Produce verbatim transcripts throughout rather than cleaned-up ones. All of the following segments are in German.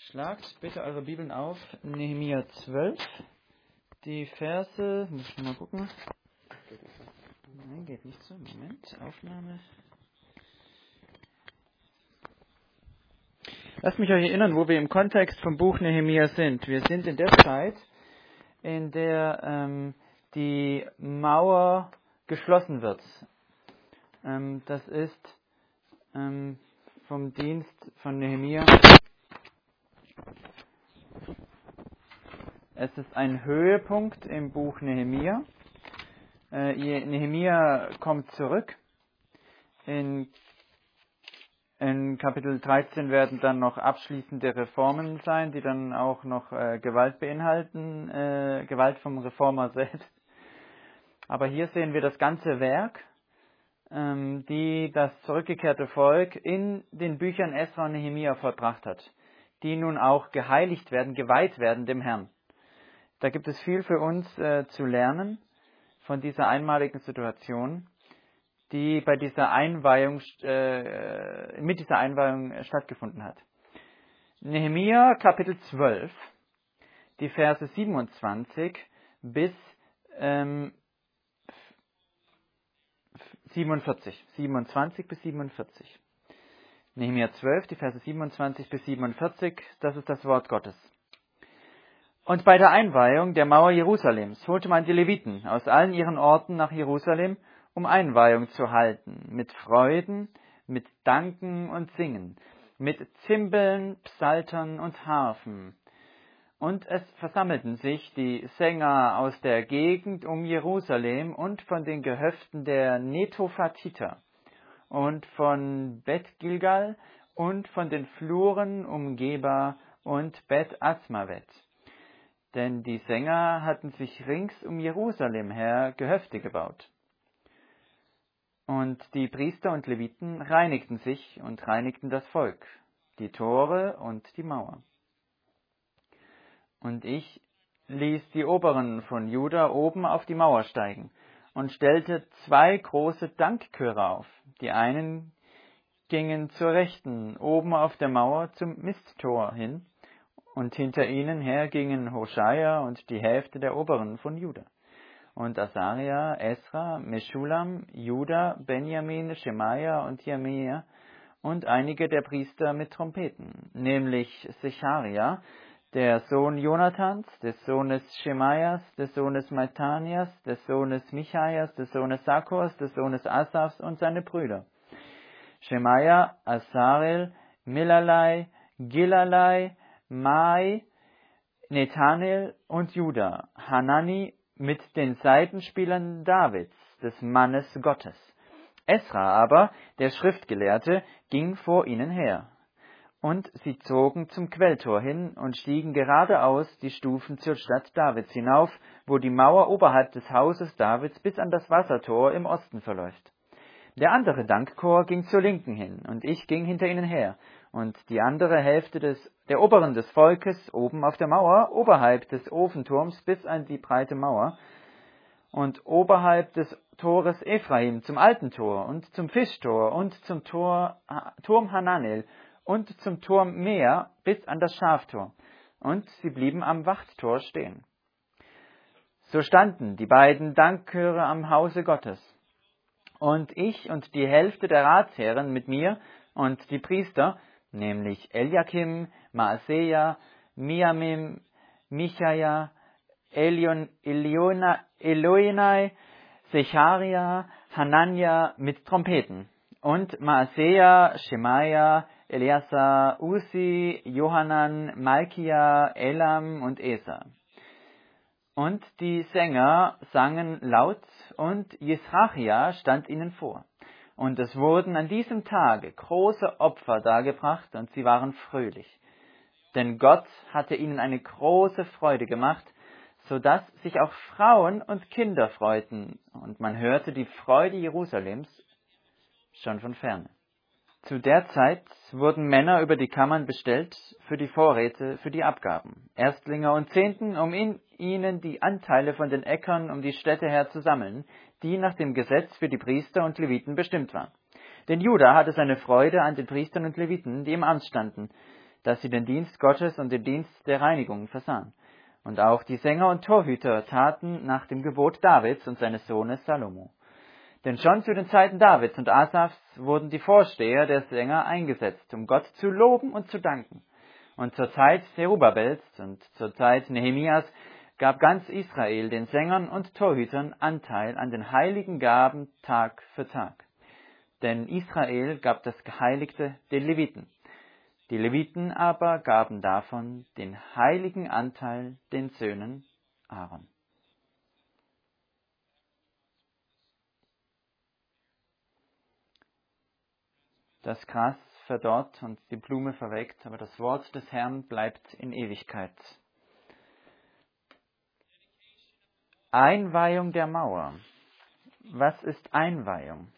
Schlagt bitte eure Bibeln auf, Nehemia zwölf, die Verse, muss ich mal gucken. Nein, geht nicht so, Moment, Aufnahme. Lasst mich euch erinnern, wo wir im Kontext vom Buch Nehemia sind. Wir sind in der Zeit, in der ähm, die Mauer geschlossen wird. Ähm, das ist ähm, vom Dienst von Nehemia. Es ist ein Höhepunkt im Buch Nehemia. Äh, Nehemia kommt zurück. In, in Kapitel dreizehn werden dann noch abschließende Reformen sein, die dann auch noch äh, Gewalt beinhalten, äh, Gewalt vom Reformer selbst. Aber hier sehen wir das ganze Werk, ähm, die das zurückgekehrte Volk in den Büchern Esra und Nehemia vollbracht hat, die nun auch geheiligt werden, geweiht werden dem Herrn. Da gibt es viel für uns äh, zu lernen von dieser einmaligen Situation, die bei dieser Einweihung, äh, mit dieser Einweihung äh, stattgefunden hat. Nehemia Kapitel zwölf, die Verse siebenundzwanzig bis ähm, siebenundvierzig. siebenundzwanzig bis siebenundvierzig. Nehemia zwölf, die Verse siebenundzwanzig bis siebenundvierzig, das ist das Wort Gottes. Und bei der Einweihung der Mauer Jerusalems holte man die Leviten aus allen ihren Orten nach Jerusalem, um Einweihung zu halten, mit Freuden, mit Danken und Singen, mit Zimbeln, Psaltern und Harfen. Und es versammelten sich die Sänger aus der Gegend um Jerusalem und von den Gehöften der Netophatiter und von Bet Gilgal und von den Fluren um Geba und Bet Asmavet. Denn die Sänger hatten sich rings um Jerusalem her Gehöfte gebaut. Und die Priester und Leviten reinigten sich und reinigten das Volk, die Tore und die Mauer. Und ich ließ die Oberen von Juda oben auf die Mauer steigen und stellte zwei große Dankchöre auf. Die einen gingen zur Rechten, oben auf der Mauer zum Misttor hin, und hinter ihnen her gingen Hoshaja und die Hälfte der Oberen von Juda. Und Asaria, Esra, Meschulam, Juda, Benjamin, Schemaja und Jeremia und einige der Priester mit Trompeten, nämlich Secharia, der Sohn Jonathans, des Sohnes Schemajas, des Sohnes Matanias, des Sohnes Michajas, des Sohnes Sakkors, des Sohnes Asafs und seine Brüder. Schemaja, Asarel, Milalai, Gilalai, Mai, Nethanel und Juda, Hanani mit den Saitenspielern Davids, des Mannes Gottes. Esra aber, der Schriftgelehrte, ging vor ihnen her. Und sie zogen zum Quelltor hin und stiegen geradeaus die Stufen zur Stadt Davids hinauf, wo die Mauer oberhalb des Hauses Davids bis an das Wassertor im Osten verläuft. Der andere Dankchor ging zur Linken hin, und ich ging hinter ihnen her, und die andere Hälfte des, der Oberen des Volkes oben auf der Mauer, oberhalb des Ofenturms bis an die breite Mauer, und oberhalb des Tores Ephraim zum alten Tor und zum Fischtor und zum Tor, Turm Hananel und zum Turm Meer bis an das Schaftor. Und sie blieben am Wachttor stehen. So standen die beiden Dankchöre am Hause Gottes. Und ich und die Hälfte der Ratsherren mit mir und die Priester, nämlich Eliakim, Maaseja, Miamim, Michaja, Elion, Eliona, Eloenai, Secharia, Hanania mit Trompeten und Maaseja, Schemaja, Eleazar, Usi, Johanan, Malkia, Elam und Esa. Und die Sänger sangen laut und Jesrachia stand ihnen vor. Und es wurden an diesem Tage große Opfer dargebracht und sie waren fröhlich. Denn Gott hatte ihnen eine große Freude gemacht, so dass sich auch Frauen und Kinder freuten. Und man hörte die Freude Jerusalems schon von ferne. Zu der Zeit wurden Männer über die Kammern bestellt für die Vorräte, für die Abgaben, Erstlinge und Zehnten, um in ihnen die Anteile von den Äckern um die Städte her zu sammeln, die nach dem Gesetz für die Priester und Leviten bestimmt waren. Denn Juda hatte seine Freude an den Priestern und Leviten, die im Amt standen, dass sie den Dienst Gottes und den Dienst der Reinigung versahen. Und auch die Sänger und Torhüter taten nach dem Gebot Davids und seines Sohnes Salomo. Denn schon zu den Zeiten Davids und Asafs wurden die Vorsteher der Sänger eingesetzt, um Gott zu loben und zu danken. Und zur Zeit Zerubabels und zur Zeit Nehemias gab ganz Israel den Sängern und Torhütern Anteil an den heiligen Gaben Tag für Tag. Denn Israel gab das Geheiligte den Leviten. Die Leviten aber gaben davon den heiligen Anteil den Söhnen Aaron. Das Gras verdorrt und die Blume verwelkt, aber das Wort des Herrn bleibt in Ewigkeit. Einweihung der Mauer. Was ist Einweihung?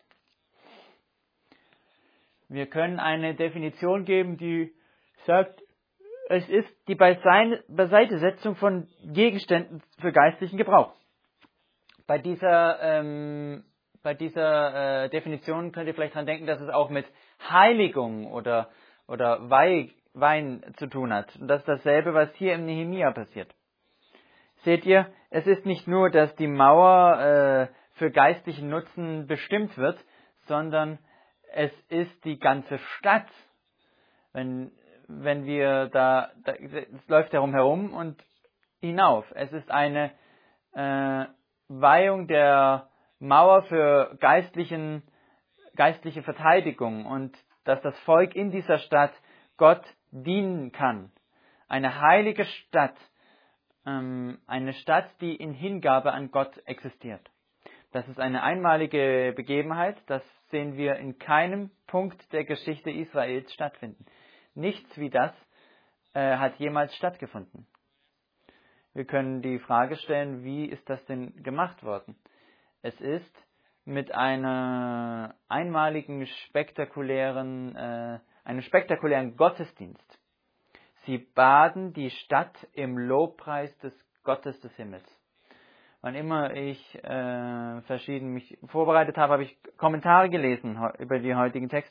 Wir können eine Definition geben, die sagt, es ist die Beiseitesetzung von Gegenständen für geistlichen Gebrauch. Bei dieser, ähm, bei dieser äh, Definition könnt ihr vielleicht dran denken, dass es auch mit Heiligung oder, oder Weih, Wein zu tun hat. Und das ist dasselbe, was hier im Nehemia passiert. Seht ihr, es ist nicht nur, dass die Mauer äh, für geistlichen Nutzen bestimmt wird, sondern es ist die ganze Stadt. Wenn, wenn wir da, da, es läuft darum herum und hinauf. Es ist eine äh, Weihung der Mauer für geistlichen, geistliche Verteidigung und dass das Volk in dieser Stadt Gott dienen kann. Eine heilige Stadt, ähm, eine Stadt, die in Hingabe an Gott existiert. Das ist eine einmalige Begebenheit, das sehen wir in keinem Punkt der Geschichte Israels stattfinden. Nichts wie das äh, hat jemals stattgefunden. Wir können die Frage stellen, wie ist das denn gemacht worden? Es ist mit einer einmaligen, spektakulären, äh, einem spektakulären Gottesdienst. Sie baden die Stadt im Lobpreis des Gottes des Himmels. Wann immer ich äh, verschieden mich vorbereitet habe, habe ich Kommentare gelesen über den heutigen Text.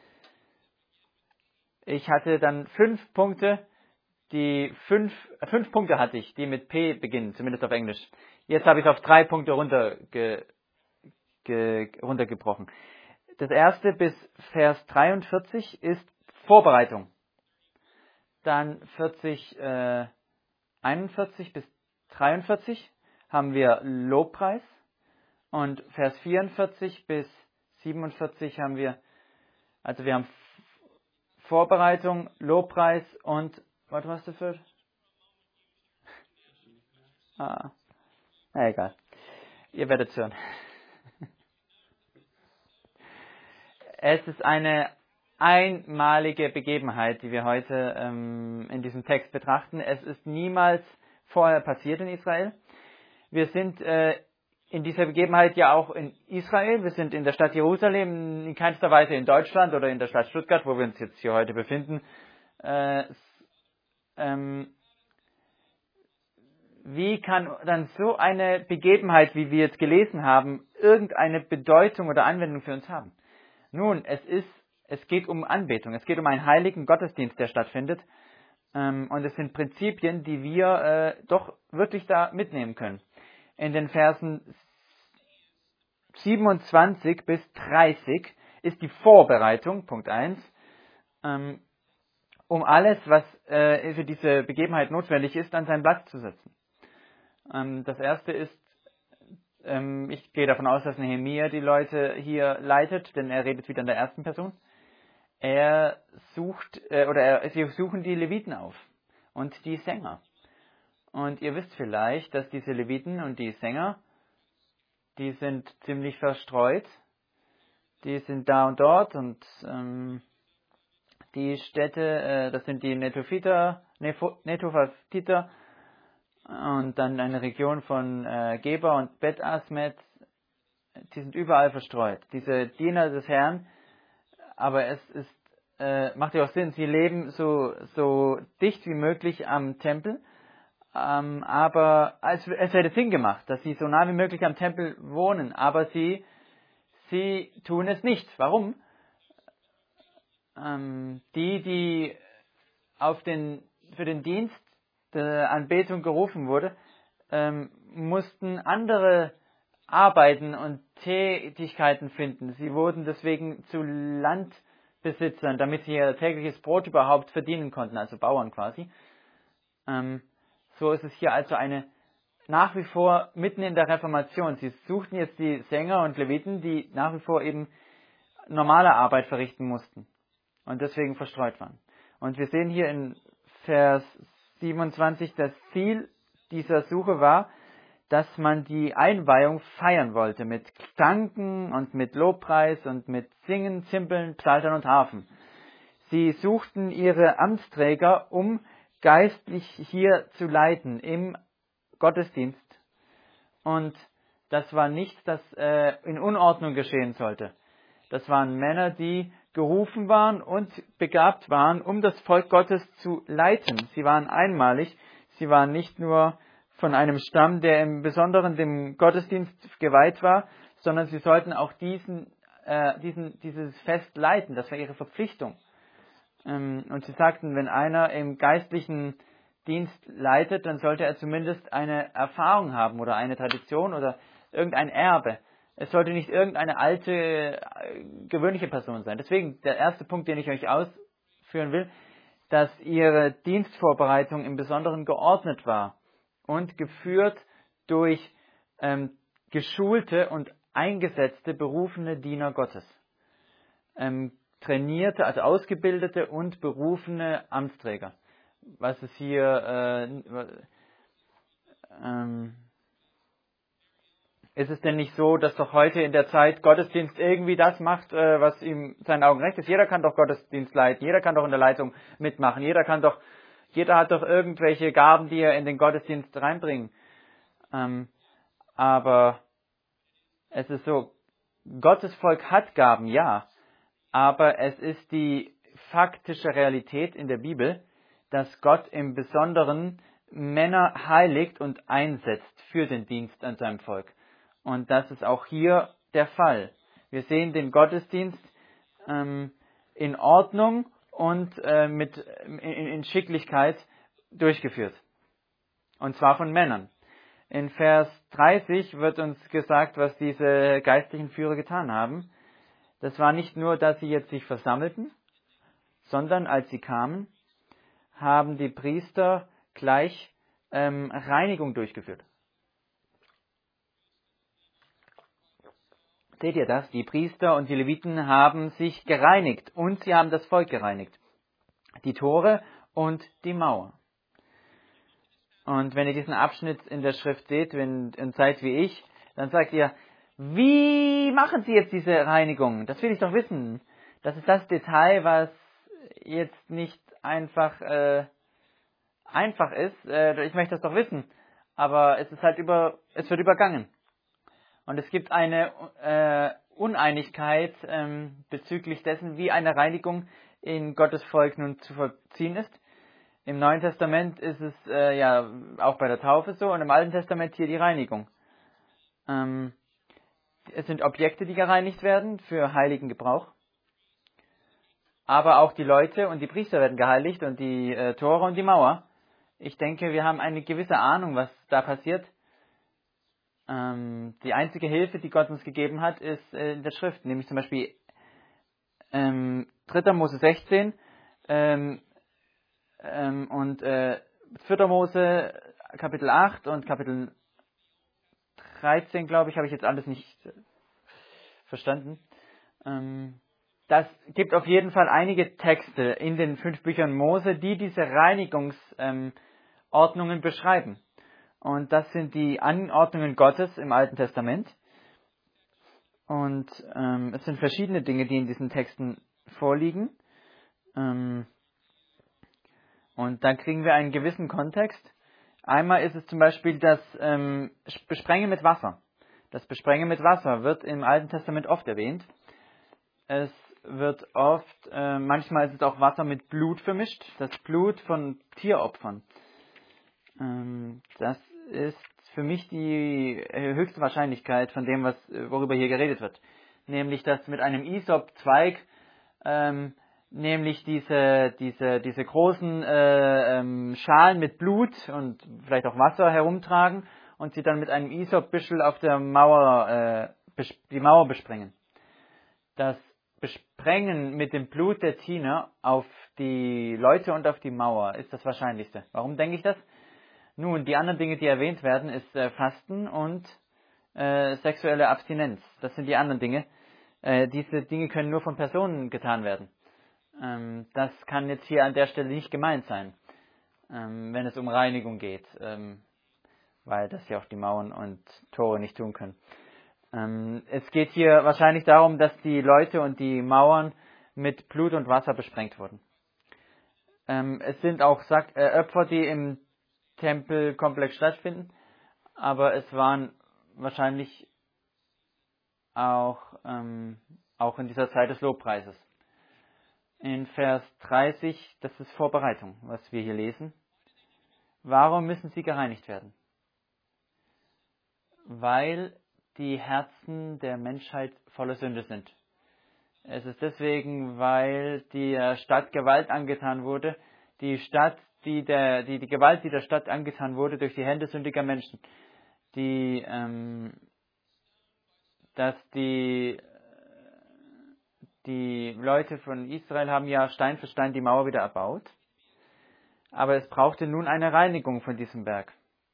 Ich hatte dann fünf Punkte, die fünf, fünf Punkte hatte ich, die mit P beginnen, zumindest auf Englisch. Jetzt habe ich es auf drei Punkte runterge, ge, runtergebrochen. Das erste bis Vers dreiundvierzig ist Vorbereitung. Dann vierzig, äh, einundvierzig bis dreiundvierzig haben wir Lobpreis. Und Vers vierundvierzig bis siebenundvierzig haben wir, also wir haben Vorbereitung, Lobpreis und, warte, was das für? Ah, na egal. Ihr werdet hören. Es ist eine einmalige Begebenheit, die wir heute ähm, in diesem Text betrachten. Es ist niemals vorher passiert in Israel. Wir sind äh, in dieser Begebenheit ja auch in Israel. Wir sind in der Stadt Jerusalem, in keinster Weise in Deutschland oder in der Stadt Stuttgart, wo wir uns jetzt hier heute befinden. Äh, ähm, wie kann dann so eine Begebenheit, wie wir jetzt gelesen haben, irgendeine Bedeutung oder Anwendung für uns haben? Nun, es ist, es geht um Anbetung. Es geht um einen heiligen Gottesdienst, der stattfindet. Ähm, und es sind Prinzipien, die wir äh, doch wirklich da mitnehmen können. In den Versen siebenundzwanzig bis dreißig ist die Vorbereitung, Punkt eins, ähm, um alles, was äh, für diese Begebenheit notwendig ist, an seinen Platz zu setzen. Ähm, das erste ist, ähm, ich gehe davon aus, dass Nehemia die Leute hier leitet, denn er redet wieder in der ersten Person. Er sucht, äh, oder er, sie suchen die Leviten auf und die Sänger. Und ihr wisst vielleicht, dass diese Leviten und die Sänger, die sind ziemlich verstreut. Die sind da und dort und ähm, die Städte, äh, das sind die Netophiter, Netophatiter und dann eine Region von äh, Geba und Bet Asmet, die sind überall verstreut. Diese Diener des Herrn, aber es ist, äh, macht ja auch Sinn, sie leben so, so dicht wie möglich am Tempel. Ähm, aber es, es hätte Sinn gemacht, dass sie so nah wie möglich am Tempel wohnen, aber sie, sie tun es nicht. Warum? Ähm, die, die auf den, für den Dienst der Anbetung gerufen wurde, ähm, mussten andere Arbeiten und Tätigkeiten finden. Sie wurden deswegen zu Landbesitzern, damit sie ihr tägliches Brot überhaupt verdienen konnten, also Bauern quasi. Ähm, so ist es hier also eine nach wie vor mitten in der Reformation. Sie suchten jetzt die Sänger und Leviten, die nach wie vor eben normale Arbeit verrichten mussten und deswegen verstreut waren. Und wir sehen hier in Vers siebenundzwanzig, das Ziel dieser Suche war, dass man die Einweihung feiern wollte mit Danken und mit Lobpreis und mit Singen, Zimbeln, Psaltern und Harfen. Sie suchten ihre Amtsträger, um geistlich hier zu leiten im Gottesdienst. Und das war nichts, das äh, in Unordnung geschehen sollte. Das waren Männer, die gerufen waren und begabt waren, um das Volk Gottes zu leiten. Sie waren einmalig. Sie waren nicht nur von einem Stamm, der im Besonderen dem Gottesdienst geweiht war, sondern sie sollten auch diesen, äh, diesen, dieses Fest leiten. Das war ihre Verpflichtung. Ähm, und sie sagten, wenn einer im geistlichen Dienst leitet, dann sollte er zumindest eine Erfahrung haben oder eine Tradition oder irgendein Erbe. Es sollte nicht irgendeine alte, äh, gewöhnliche Person sein. Deswegen der erste Punkt, den ich euch ausführen will, dass ihre Dienstvorbereitung im Besonderen geordnet war und geführt durch ähm, geschulte und eingesetzte, berufene Diener Gottes. Ähm, trainierte, also ausgebildete und berufene Amtsträger. Was es hier, äh, ähm, ist es denn nicht so, dass doch heute in der Zeit Gottesdienst irgendwie das macht, äh, was ihm seinen Augen recht ist? Jeder kann doch Gottesdienst leiten, jeder kann doch in der Leitung mitmachen, jeder kann doch, jeder hat doch irgendwelche Gaben, die er in den Gottesdienst reinbringen. Ähm, aber es ist so, Gottes Volk hat Gaben, ja, aber es ist die faktische Realität in der Bibel, dass Gott im Besonderen Männer heiligt und einsetzt für den Dienst an seinem Volk. Und das ist auch hier der Fall. Wir sehen den Gottesdienst ähm, in Ordnung und äh, mit, in, in Schicklichkeit durchgeführt. Und zwar von Männern. In Vers dreißig wird uns gesagt, was diese geistlichen Führer getan haben. Das war nicht nur, dass sie jetzt sich versammelten, sondern als sie kamen, haben die Priester gleich ähm, Reinigung durchgeführt. Seht ihr das? Die Priester und die Leviten haben sich gereinigt und sie haben das Volk gereinigt. Die Tore und die Mauer. Und wenn ihr diesen Abschnitt in der Schrift seht, wenn ihr seid wie ich, dann sagt ihr, wie machen sie jetzt diese Reinigung? Das will ich doch wissen. Das ist das Detail, was jetzt nicht einfach äh, einfach ist. Äh, ich möchte das doch wissen. Aber es ist halt über, es wird übergangen. Und es gibt eine äh, Uneinigkeit ähm, bezüglich dessen, wie eine Reinigung in Gottes Volk nun zu vollziehen ist. Im Neuen Testament ist es äh, ja auch bei der Taufe so und im Alten Testament hier die Reinigung. Ähm, es sind Objekte, die gereinigt werden für heiligen Gebrauch. Aber auch die Leute und die Priester werden geheiligt und die äh, Tore und die Mauer. Ich denke, wir haben eine gewisse Ahnung, was da passiert. Ähm, die einzige Hilfe, die Gott uns gegeben hat, ist äh, in der Schrift, nämlich zum Beispiel ähm, dritter Mose sechzehn ähm, ähm, und äh, vierter Mose Kapitel acht und Kapitel dreizehn, glaube ich, habe ich jetzt alles nicht äh, verstanden. Ähm, das gibt auf jeden Fall einige Texte in den fünf Büchern Mose, die diese Reinigungsordnungen ähm, beschreiben. Und das sind die Anordnungen Gottes im Alten Testament. Und ähm, es sind verschiedene Dinge, die in diesen Texten vorliegen. Ähm, und dann kriegen wir einen gewissen Kontext. Einmal ist es zum Beispiel das ähm, Besprengen mit Wasser. Das Besprengen mit Wasser wird im Alten Testament oft erwähnt. Es wird oft, äh, manchmal ist es auch Wasser mit Blut vermischt. Das Blut von Tieropfern. Ähm, das ist für mich die höchste Wahrscheinlichkeit von dem, was worüber hier geredet wird. Nämlich, dass mit einem Isop-Zweig ähm, nämlich diese, diese, diese großen äh, ähm, Schalen mit Blut und vielleicht auch Wasser herumtragen und sie dann mit einem Isopbüschel auf der Mauer, äh, die Mauer besprengen. Das Besprengen mit dem Blut der Diener auf die Leute und auf die Mauer ist das Wahrscheinlichste. Warum denke ich das? Nun, die anderen Dinge, die erwähnt werden, ist äh, Fasten und äh, sexuelle Abstinenz. Das sind die anderen Dinge. Äh, diese Dinge können nur von Personen getan werden. Ähm, das kann jetzt hier an der Stelle nicht gemeint sein, ähm, wenn es um Reinigung geht, ähm, weil das ja auch die Mauern und Tore nicht tun können. Ähm, es geht hier wahrscheinlich darum, dass die Leute und die Mauern mit Blut und Wasser besprengt wurden. Ähm, es sind auch Sack, äh, Opfer, die im Tempelkomplex stattfinden, aber es waren wahrscheinlich auch, ähm, auch in dieser Zeit des Lobpreises. In Vers dreißig, das ist Vorbereitung, was wir hier lesen. Warum müssen sie gereinigt werden? Weil die Herzen der Menschheit voller Sünde sind. Es ist deswegen, weil der Stadt Gewalt angetan wurde, die Stadt, die der, die, die Gewalt, die der Stadt angetan wurde durch die Hände sündiger Menschen, die, ähm, dass die, die Leute von Israel haben ja Stein für Stein die Mauer wieder erbaut, aber es brauchte nun eine Reinigung von diesem Berg,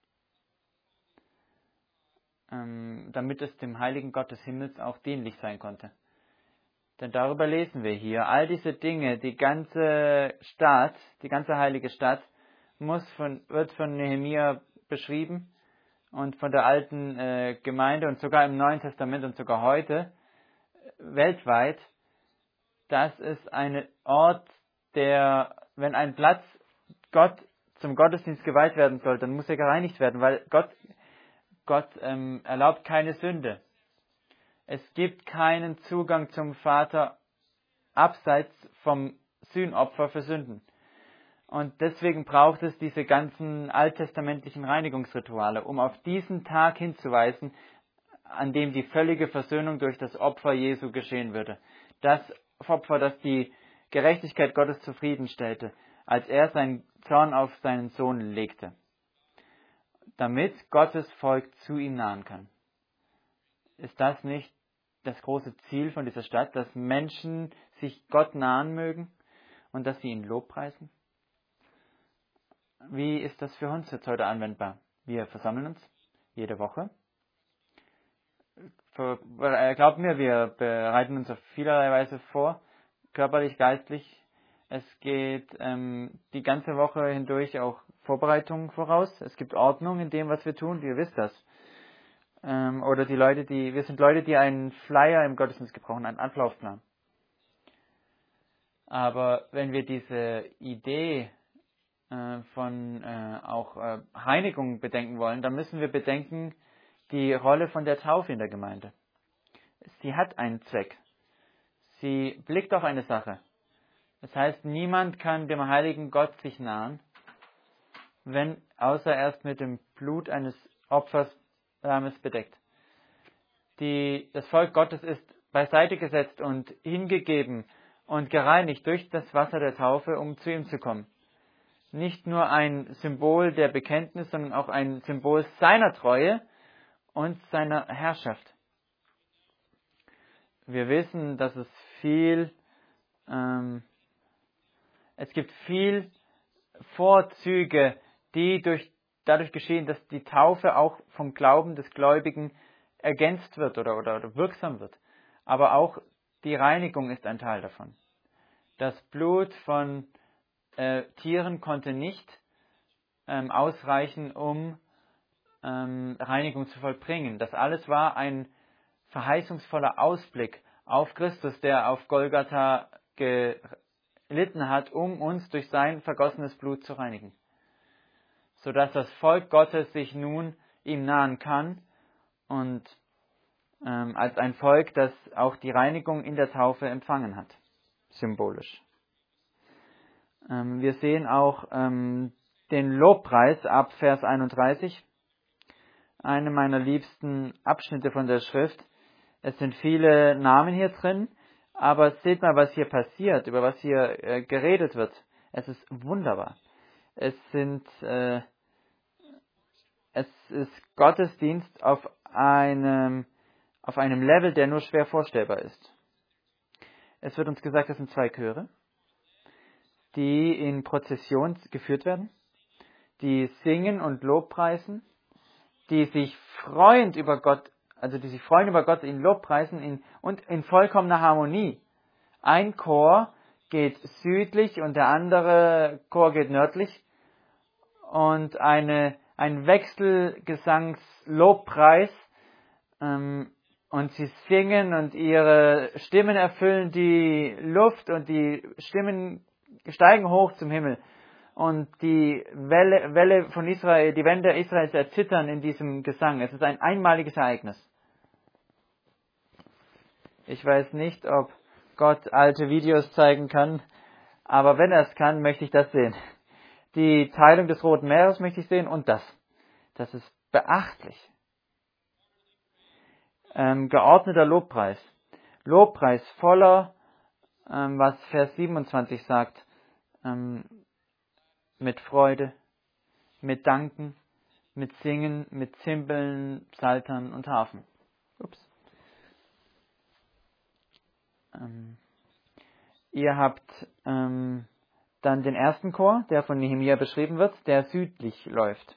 ähm, damit es dem heiligen Gott des Himmels auch dienlich sein konnte. Denn darüber lesen wir hier. All diese Dinge, die ganze Stadt, die ganze heilige Stadt, muss von, wird von Nehemia beschrieben und von der alten äh, Gemeinde und sogar im Neuen Testament und sogar heute äh, weltweit. Das ist ein Ort, der, wenn ein Platz Gott zum Gottesdienst geweiht werden soll, dann muss er gereinigt werden, weil Gott, Gott ähm, erlaubt keine Sünde. Es gibt keinen Zugang zum Vater abseits vom Sühnopfer für Sünden. Und deswegen braucht es diese ganzen alttestamentlichen Reinigungsrituale, um auf diesen Tag hinzuweisen, an dem die völlige Versöhnung durch das Opfer Jesu geschehen würde. Das Opfer, das die Gerechtigkeit Gottes zufriedenstellte, als er seinen Zorn auf seinen Sohn legte, damit Gottes Volk zu ihm nahen kann. Ist das nicht das große Ziel von dieser Stadt, dass Menschen sich Gott nahen mögen und dass sie ihn lobpreisen? Wie ist das für uns jetzt heute anwendbar? Wir versammeln uns jede Woche. Glaubt mir, wir bereiten uns auf vielerlei Weise vor, körperlich, geistlich. Es geht ähm, die ganze Woche hindurch auch Vorbereitungen voraus. Es gibt Ordnung in dem, was wir tun. Ihr wisst das. Ähm, oder die Leute, die, wir sind Leute, die einen Flyer im Gottesdienst gebrauchen, einen Ablaufplan. Aber wenn wir diese Idee äh, von äh, auch äh, Reinigung bedenken wollen, dann müssen wir bedenken die Rolle von der Taufe in der Gemeinde. Sie hat einen Zweck. Sie blickt auf eine Sache. Das heißt, niemand kann dem heiligen Gott sich nahen, wenn außer erst mit dem Blut eines Opfers bedeckt. Die, das Volk Gottes ist beiseite gesetzt und hingegeben und gereinigt durch das Wasser der Taufe, um zu ihm zu kommen. Nicht nur ein Symbol der Bekenntnis, sondern auch ein Symbol seiner Treue und seiner Herrschaft. Wir wissen, dass es viel, ähm, es gibt viel Vorzüge, die durch dadurch geschehen, dass die Taufe auch vom Glauben des Gläubigen ergänzt wird oder, oder, oder wirksam wird. Aber auch die Reinigung ist ein Teil davon. Das Blut von äh, Tieren konnte nicht ähm, ausreichen, um ähm, Reinigung zu vollbringen. Das alles war ein verheißungsvoller Ausblick auf Christus, der auf Golgatha gelitten hat, um uns durch sein vergossenes Blut zu reinigen. Sodass das Volk Gottes sich nun ihm nahen kann und ähm, als ein Volk, das auch die Reinigung in der Taufe empfangen hat, symbolisch. Ähm, wir sehen auch ähm, den Lobpreis ab Vers einunddreißig, eine meiner liebsten Abschnitte von der Schrift. Es sind viele Namen hier drin, Aber seht mal, was hier passiert, über was hier äh, geredet wird. Es ist wunderbar. Es sind, äh, es ist Gottesdienst auf einem, auf einem Level, der nur schwer vorstellbar ist. Es wird uns gesagt, das sind zwei Chöre, die in Prozession geführt werden, die singen und Lobpreisen, die sich freuend über Gott, also die sich freuen über Gott, ihn Lobpreisen in, und in vollkommener Harmonie. Ein Chor geht südlich und der andere Chor geht nördlich und eine, ein Wechselgesangs-Lobpreis ähm, und sie singen und ihre Stimmen erfüllen die Luft und die Stimmen steigen hoch zum Himmel. Und die Welle, Welle von Israel, die Wände Israels erzittern in diesem Gesang. Es ist ein einmaliges Ereignis. Ich weiß nicht, ob Gott alte Videos zeigen kann, aber wenn er es kann, möchte ich das sehen. Die Teilung des Roten Meeres möchte ich sehen und das. Das ist beachtlich. Ähm, geordneter Lobpreis. Lobpreis voller, ähm, was Vers siebenundzwanzig sagt, ähm, mit Freude, mit Danken, mit Singen, mit Zimbeln, Psaltern und Harfen. Ups. Ähm, ihr habt ähm, dann den ersten Chor, der von Nehemia beschrieben wird, der südlich läuft.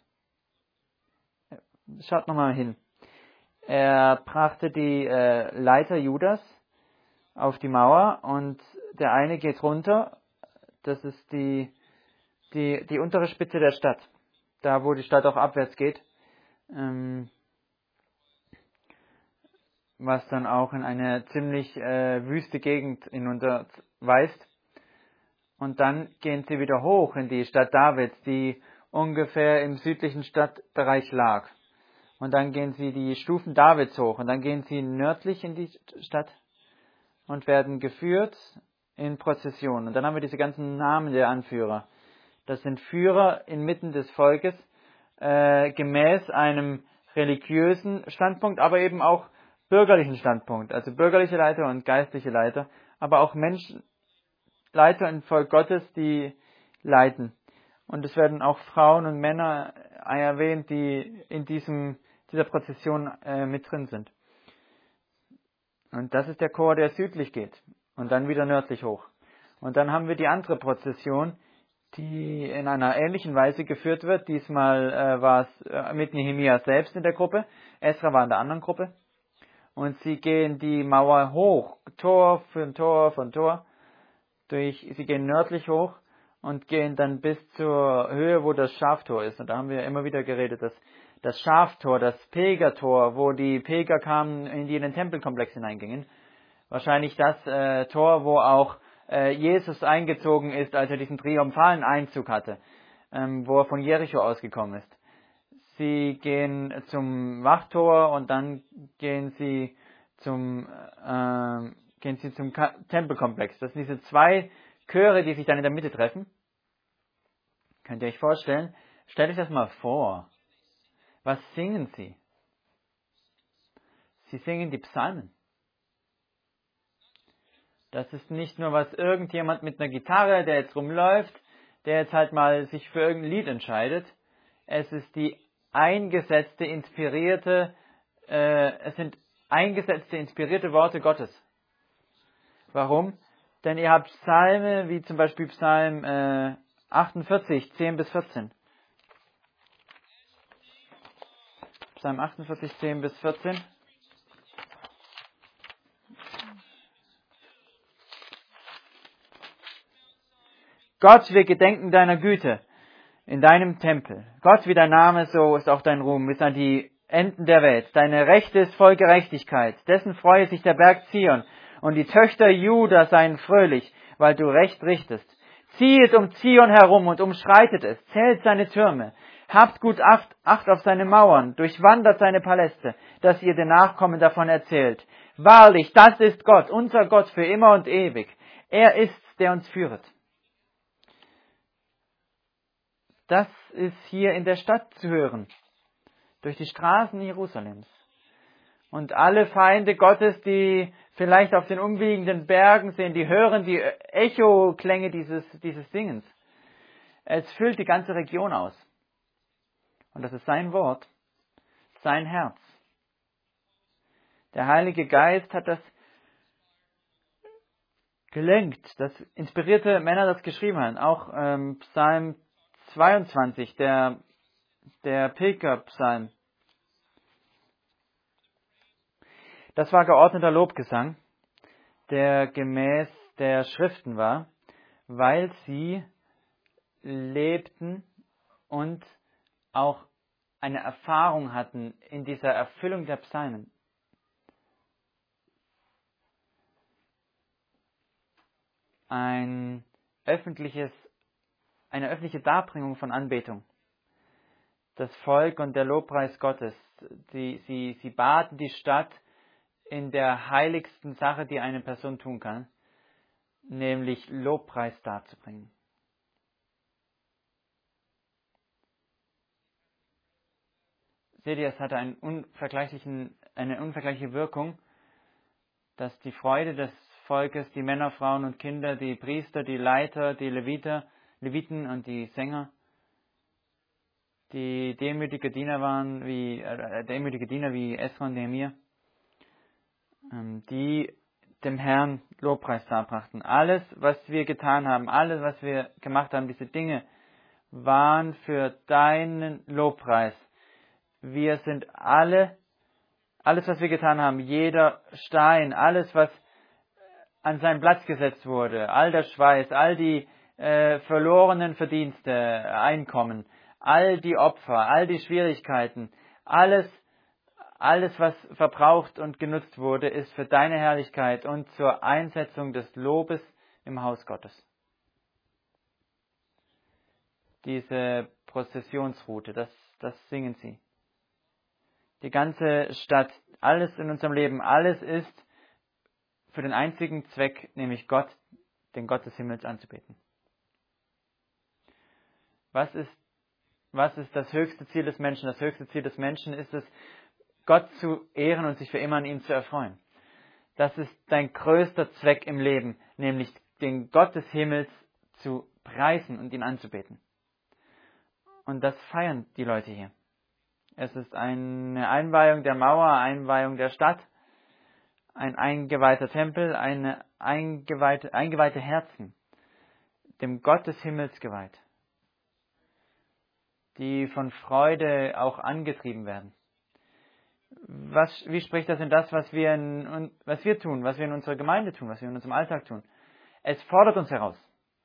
Schaut nochmal hin. Er brachte die äh, Leiter Judas auf die Mauer und der eine geht runter, das ist die, die, die untere Spitze der Stadt, da wo die Stadt auch abwärts geht, ähm, was dann auch in eine ziemlich äh, wüste Gegend hinunter weist. Und dann gehen sie wieder hoch in die Stadt Davids, die ungefähr im südlichen Stadtbereich lag. Und dann gehen sie die Stufen Davids hoch und dann gehen sie nördlich in die Stadt und werden geführt in Prozession. Und dann haben wir diese ganzen Namen der Anführer. Das sind Führer inmitten des Volkes, äh, gemäß einem religiösen Standpunkt, aber eben auch bürgerlichen Standpunkt. Also bürgerliche Leiter und geistliche Leiter, aber auch Menschen, Leiter im Volk Gottes, die leiten. Und es werden auch Frauen und Männer erwähnt, die in diesem, dieser Prozession äh, mit drin sind. Und das ist der Chor, der südlich geht und dann wieder nördlich hoch. Und dann haben wir die andere Prozession, die in einer ähnlichen Weise geführt wird. Diesmal äh, war es äh, mit Nehemia selbst in der Gruppe. Esra war in der anderen Gruppe. Und sie gehen die Mauer hoch, Tor für Tor von Tor. Durch, sie gehen nördlich hoch und gehen dann bis zur Höhe, wo das Schaftor ist. Und da haben wir immer wieder geredet, dass das Schaftor, das Pilgertor, wo die Pilger kamen, in die in den Tempelkomplex hineingingen. Wahrscheinlich das äh, Tor, wo auch äh, Jesus eingezogen ist, als er diesen triumphalen Einzug hatte, ähm, wo er von Jericho ausgekommen ist. Sie gehen zum Wachtor und dann gehen sie zum äh, gehen sie zum Ka- Tempelkomplex. Das sind diese zwei Chöre, die sich dann in der Mitte treffen. Könnt ihr euch vorstellen? Stellt euch das mal vor. Was singen sie? Sie singen die Psalmen. Das ist nicht nur was irgendjemand mit einer Gitarre, der jetzt rumläuft, der jetzt halt mal sich für irgendein Lied entscheidet. Es ist die eingesetzte, inspirierte, äh, es sind eingesetzte, inspirierte Worte Gottes. Warum? Denn ihr habt Psalme, wie zum Beispiel Psalm äh, achtundvierzig, zehn bis vierzehn. Psalm achtundvierzig, zehn bis vierzehn. Gott, wir gedenken deiner Güte in deinem Tempel. Gott, wie dein Name, so ist auch dein Ruhm bis an die Enden der Welt. Deine Rechte ist voll Gerechtigkeit. Dessen freue sich der Berg Zion. Und die Töchter Juda seien fröhlich, weil du recht richtest. Ziehet um Zion herum und umschreitet es. Zählt seine Türme. Habt gut Acht, Acht auf seine Mauern. Durchwandert seine Paläste, dass ihr den Nachkommen davon erzählt. Wahrlich, das ist Gott, unser Gott für immer und ewig. Er ist's, der uns führet. Das ist hier in der Stadt zu hören, durch die Straßen Jerusalems. Und alle Feinde Gottes, die vielleicht auf den umliegenden Bergen sind, die hören die Echo-Klänge dieses, dieses Singens. Es füllt die ganze Region aus. Und das ist sein Wort, sein Herz. Der Heilige Geist hat das gelenkt, dass inspirierte Männer das geschrieben haben. Auch ähm, Psalm zweiundzwanzig, der, der Pilgerpsalm. Das war geordneter Lobgesang, der gemäß der Schriften war, weil sie lebten und auch eine Erfahrung hatten in dieser Erfüllung der Psalmen. Ein öffentliches, eine öffentliche Darbringung von Anbetung. Das Volk und der Lobpreis Gottes. Sie, sie, sie baten die Stadt in der heiligsten Sache, die eine Person tun kann, nämlich Lobpreis darzubringen. Seht ihr, es hatte einen unvergleichlichen, eine unvergleichliche Wirkung, dass die Freude des Volkes, die Männer, Frauen und Kinder, die Priester, die Leiter, die Leviter, Leviten und die Sänger, die demütige Diener waren, wie äh, demütige Diener wie Esra und Nehemia, ähm, die dem Herrn Lobpreis darbrachten. Alles, was wir getan haben, alles, was wir gemacht haben, diese Dinge waren für deinen Lobpreis. Wir sind alle, alles, was wir getan haben, jeder Stein, alles, was an seinen Platz gesetzt wurde, all der Schweiß, all die äh, verlorenen Verdienste, Einkommen, all die Opfer, all die Schwierigkeiten, alles, alles, was verbraucht und genutzt wurde, ist für deine Herrlichkeit und zur Einsetzung des Lobes im Haus Gottes. Diese Prozessionsroute, das, das singen sie. Die ganze Stadt, alles in unserem Leben, alles ist für den einzigen Zweck, nämlich Gott, den Gott des Himmels anzubeten. Was ist, was ist das höchste Ziel des Menschen? Das höchste Ziel des Menschen ist es, Gott zu ehren und sich für immer an ihm zu erfreuen. Das ist dein größter Zweck im Leben, nämlich den Gott des Himmels zu preisen und ihn anzubeten. Und das feiern die Leute hier. Es ist eine Einweihung der Mauer, Einweihung der Stadt, ein eingeweihter Tempel, eine eingeweihte, eingeweihte Herzen, dem Gott des Himmels geweiht, die von Freude auch angetrieben werden. Was, wie spricht das in das, was wir, in, was wir tun, was wir in unserer Gemeinde tun, was wir in unserem Alltag tun? Es fordert uns heraus,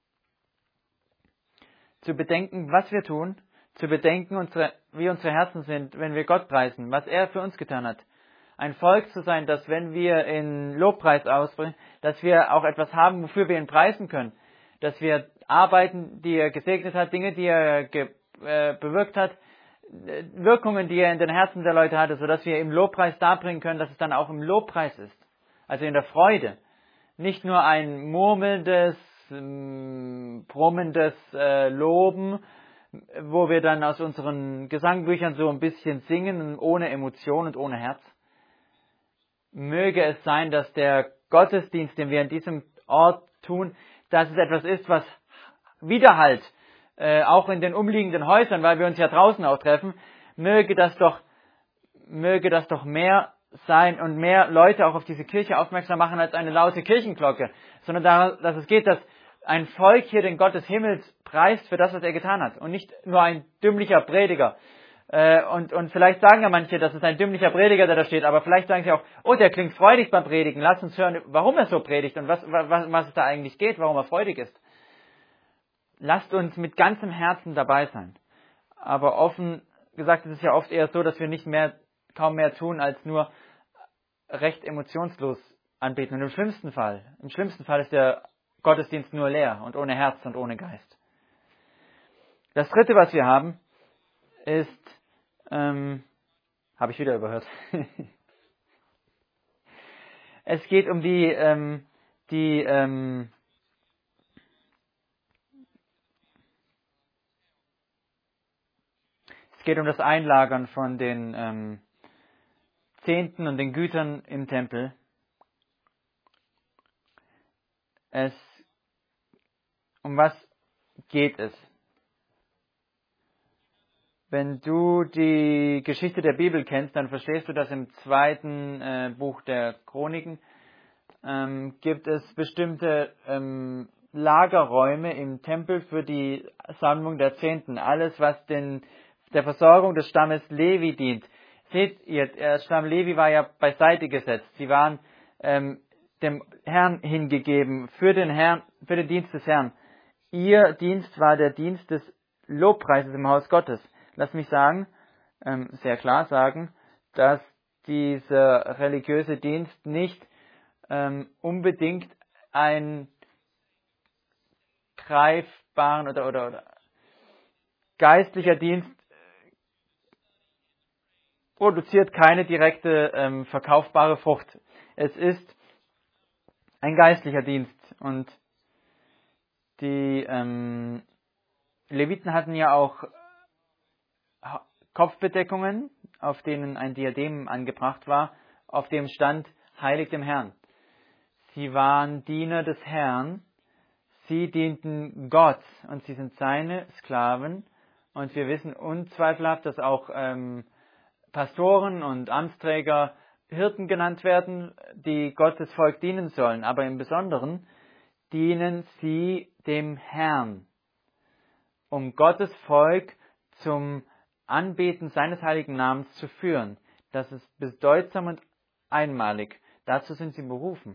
zu bedenken, was wir tun, zu bedenken, unsere, wie unsere Herzen sind, wenn wir Gott preisen, was er für uns getan hat. Ein Volk zu sein, dass wenn wir in Lobpreis ausbringen, dass wir auch etwas haben, wofür wir ihn preisen können. Dass wir Arbeiten, die er gesegnet hat, Dinge, die er ge, äh, bewirkt hat, Wirkungen, die er in den Herzen der Leute hatte, sodass wir im Lobpreis darbringen können, dass es dann auch im Lobpreis ist. Also in der Freude. Nicht nur ein murmelndes, ähm, brummendes äh, Loben, wo wir dann aus unseren Gesangbüchern so ein bisschen singen, ohne Emotion und ohne Herz. Möge es sein, dass der Gottesdienst, den wir an diesem Ort tun, dass es etwas ist, was Widerhalt, äh, auch in den umliegenden Häusern, weil wir uns ja draußen auch treffen, möge das doch, möge das doch mehr sein und mehr Leute auch auf diese Kirche aufmerksam machen als eine laute Kirchenglocke, sondern daran, dass es geht, dass ein Volk hier den Gott des Himmels preist für das, was er getan hat und nicht nur ein dümmlicher Prediger. Äh, und, und vielleicht sagen ja manche, das ist ein dümmlicher Prediger, der da steht, aber vielleicht sagen sie auch, oh, der klingt freudig beim Predigen, lass uns hören, warum er so predigt und was, was, was es da eigentlich geht, warum er freudig ist. Lasst uns mit ganzem Herzen dabei sein. Aber offen gesagt ist es ja oft eher so, dass wir nicht mehr, kaum mehr tun, als nur recht emotionslos anbeten. Und im schlimmsten Fall, im schlimmsten Fall ist der Gottesdienst nur leer und ohne Herz und ohne Geist. Das dritte, was wir haben, ist, ähm, habe ich wieder überhört. Es geht um die, ähm, die, ähm, es geht um das Einlagern von den, ähm, Zehnten und den Gütern im Tempel. Es, um was geht es? Wenn du die Geschichte der Bibel kennst, dann verstehst du, dass im zweiten äh, Buch der Chroniken ähm, gibt es bestimmte ähm, Lagerräume im Tempel für die Sammlung der Zehnten. Alles, was den, der Versorgung des Stammes Levi dient. Seht ihr, der Stamm Levi war ja beiseite gesetzt. Sie waren ähm, dem Herrn hingegeben, für den Herrn, für den Dienst des Herrn. Ihr Dienst war der Dienst des Lobpreises im Haus Gottes. Lass mich sagen, ähm, sehr klar sagen, dass dieser religiöse Dienst nicht ähm, unbedingt einen greifbaren oder, oder, oder geistlicher Dienst produziert keine direkte ähm, verkaufbare Frucht. Es ist ein geistlicher Dienst und die ähm, Leviten hatten ja auch Kopfbedeckungen, auf denen ein Diadem angebracht war, auf dem stand Heilig dem Herrn. Sie waren Diener des Herrn, sie dienten Gott und sie sind seine Sklaven. Und wir wissen unzweifelhaft, dass auch ähm, Pastoren und Amtsträger Hirten genannt werden, die Gottes Volk dienen sollen. Aber im Besonderen dienen sie dem Herrn, um Gottes Volk zum Anbeten seines heiligen Namens zu führen. Das ist bedeutsam und einmalig. Dazu sind sie berufen.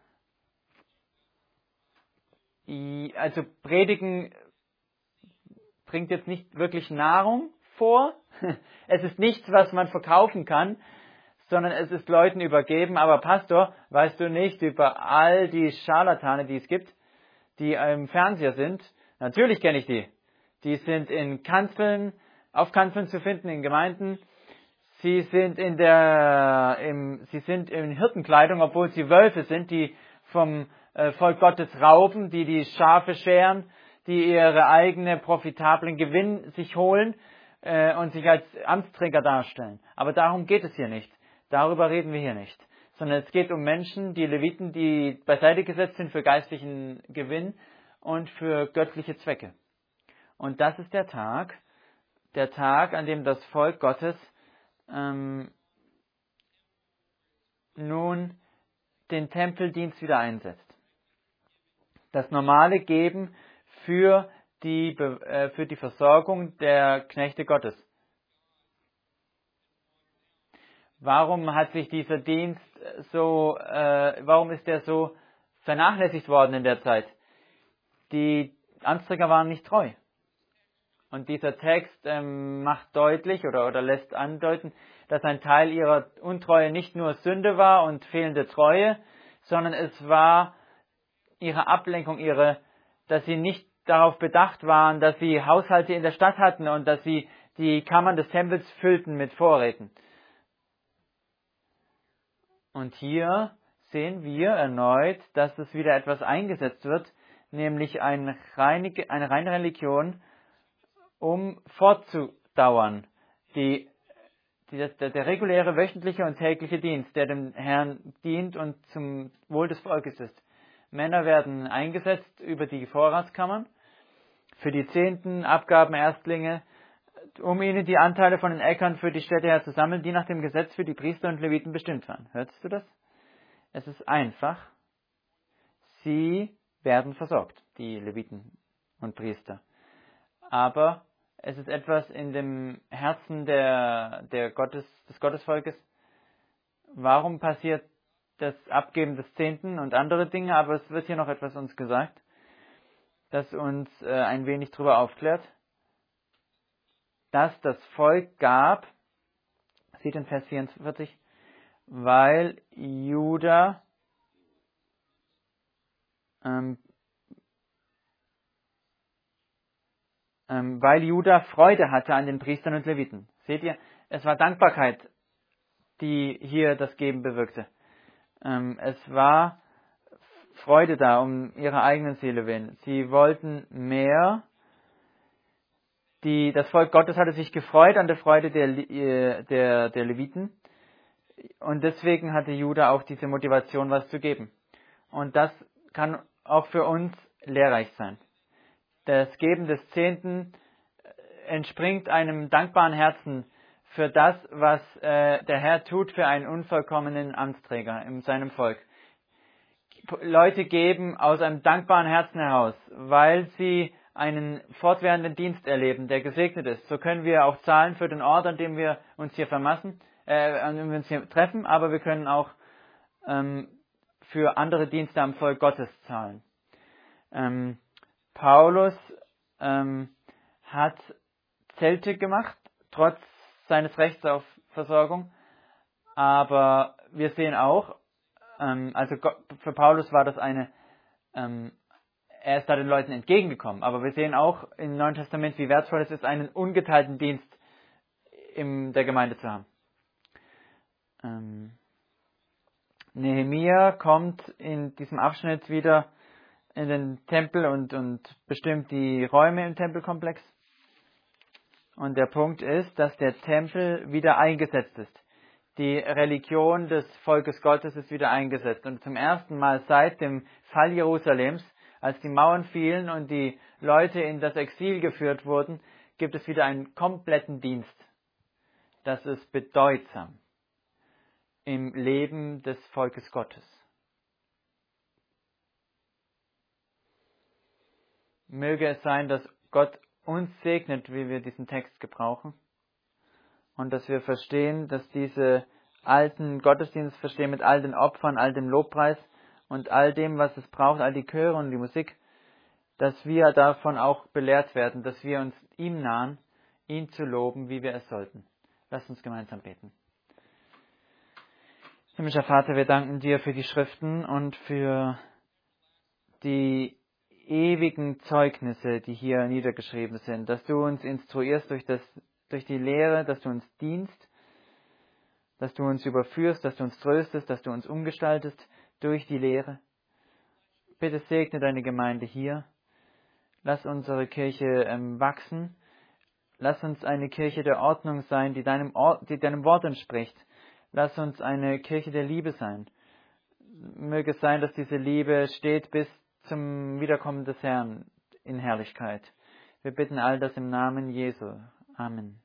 Also Predigen bringt jetzt nicht wirklich Nahrung vor. Es ist nichts, was man verkaufen kann, sondern es ist Leuten übergeben. Aber Pastor, weißt du nicht über all die Scharlatane, die es gibt, die im Fernseher sind? Natürlich kenne ich die. Die sind in Kanzeln, auf Kanzeln zu finden, in Gemeinden. Sie sind in der, im, sie sind in Hirtenkleidung, obwohl sie Wölfe sind, die vom äh, Volk Gottes rauben, die die Schafe scheren, die ihre eigene profitablen Gewinn sich holen äh, und sich als Amtsträger darstellen. Aber darum geht es hier nicht. Darüber reden wir hier nicht. Sondern es geht um Menschen, die Leviten, die beiseite gesetzt sind für geistlichen Gewinn und für göttliche Zwecke. Und das ist der Tag, der Tag, an dem das Volk Gottes ähm, nun den Tempeldienst wieder einsetzt. Das normale Geben für die, äh, für die Versorgung der Knechte Gottes. Warum hat sich dieser Dienst so, äh, warum ist der so vernachlässigt worden in der Zeit? Die Amtsträger waren nicht treu. Und dieser Text ähm, macht deutlich oder, oder lässt andeuten, dass ein Teil ihrer Untreue nicht nur Sünde war und fehlende Treue, sondern es war ihre Ablenkung, ihre, dass sie nicht darauf bedacht waren, dass sie Haushalte in der Stadt hatten und dass sie die Kammern des Tempels füllten mit Vorräten. Und hier sehen wir erneut, dass es wieder etwas eingesetzt wird, nämlich eine reine, eine reine Religion, um fortzudauern. Die, die, der, der reguläre wöchentliche und tägliche Dienst, der dem Herrn dient und zum Wohl des Volkes ist. Männer werden eingesetzt über die Vorratskammern für die Zehnten, Abgaben, Erstlinge, um ihnen die Anteile von den Äckern für die Städte her zu sammeln, die nach dem Gesetz für die Priester und Leviten bestimmt waren. Hörst du das? Es ist einfach. Sie werden versorgt, die Leviten und Priester. Aber es ist etwas in dem Herzen der, der Gottes, des Gottesvolkes. Warum passiert das Abgeben des Zehnten und andere Dinge? Aber es wird hier noch etwas uns gesagt, das uns äh, ein wenig darüber aufklärt, dass das Volk gab, sieht in Vers vierundvierzig, weil Juda ähm, ähm, weil Juda Freude hatte an den Priestern und Leviten. Seht ihr, es war Dankbarkeit, die hier das Geben bewirkte. Ähm, es war Freude da, um ihre eigenen Seele willen. Sie wollten mehr. Die, das Volk Gottes hatte sich gefreut an der Freude der, der, der Leviten. Und deswegen hatte Judah auch diese Motivation, was zu geben. Und das kann auch für uns lehrreich sein. Das Geben des Zehnten entspringt einem dankbaren Herzen für das, was äh, der Herr tut für einen unvollkommenen Amtsträger in seinem Volk. Leute geben aus einem dankbaren Herzen heraus, weil sie einen fortwährenden Dienst erleben, der gesegnet ist. So können wir auch zahlen für den Ort, an dem wir uns hier vermassen, äh, an dem wir uns hier treffen, aber wir können auch ähm, für andere Dienste am Volk Gottes zahlen. Ähm, Paulus ähm, hat Zelte gemacht, trotz seines Rechts auf Versorgung, aber wir sehen auch, ähm, also für Paulus war das eine, ähm, er ist da den Leuten entgegengekommen, aber wir sehen auch im Neuen Testament, wie wertvoll es ist, einen ungeteilten Dienst in der Gemeinde zu haben. Ähm, Nehemia kommt in diesem Abschnitt wieder in den Tempel und, und bestimmt die Räume im Tempelkomplex. Und der Punkt ist, dass der Tempel wieder eingesetzt ist. Die Religion des Volkes Gottes ist wieder eingesetzt. Und zum ersten Mal seit dem Fall Jerusalems, als die Mauern fielen und die Leute in das Exil geführt wurden, gibt es wieder einen kompletten Dienst. Das ist bedeutsam im Leben des Volkes Gottes. Möge es sein, dass Gott uns segnet, wie wir diesen Text gebrauchen. Und dass wir verstehen, dass diese alten Gottesdienste verstehen mit all den Opfern, all dem Lobpreis und all dem, was es braucht, all die Chöre und die Musik, dass wir davon auch belehrt werden, dass wir uns ihm nahen, ihn zu loben, wie wir es sollten. Lasst uns gemeinsam beten. Himmlischer Vater, wir danken dir für die Schriften und für die ewigen Zeugnisse, die hier niedergeschrieben sind, dass du uns instruierst durch, das, durch die Lehre, dass du uns dienst, dass du uns überführst, dass du uns tröstest, dass du uns umgestaltest durch die Lehre. Bitte segne deine Gemeinde hier. Lass unsere Kirche ähm, wachsen. Lass uns eine Kirche der Ordnung sein, die deinem, Ort, die deinem Wort entspricht. Lass uns eine Kirche der Liebe sein. Möge es sein, dass diese Liebe steht bis zum Wiederkommen des Herrn in Herrlichkeit. Wir bitten all das im Namen Jesu. Amen.